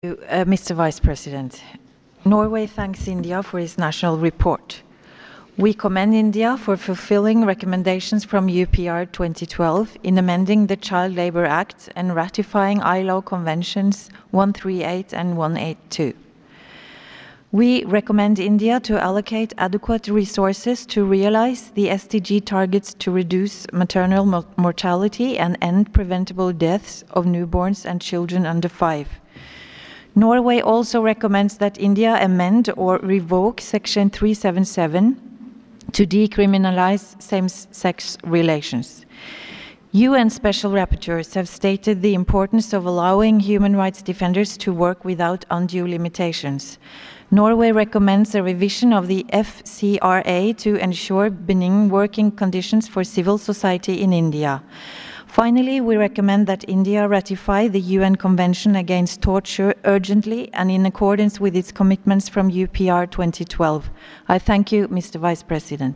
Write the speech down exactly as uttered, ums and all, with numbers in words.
Uh, Mister Vice President, Norway thanks India for its national report. We commend India for fulfilling recommendations from U P R twenty twelve in amending the Child Labour Act and ratifying I L O Conventions one thirty-eight and one eighty-two. We recommend India to allocate adequate resources to realize the S D G targets to reduce maternal mortality and end preventable deaths of newborns and children under five. Norway also recommends that India amend or revoke Section three seventy-seven to decriminalize same-sex relations. U N Special Rapporteurs have stated the importance of allowing human rights defenders to work without undue limitations. Norway recommends a revision of the F C R A to ensure benign working conditions for civil society in India. Finally, we recommend that India ratify the U N Convention Against Torture urgently and in accordance with its commitments from U P R twenty twelve. I thank you, Mister Vice President.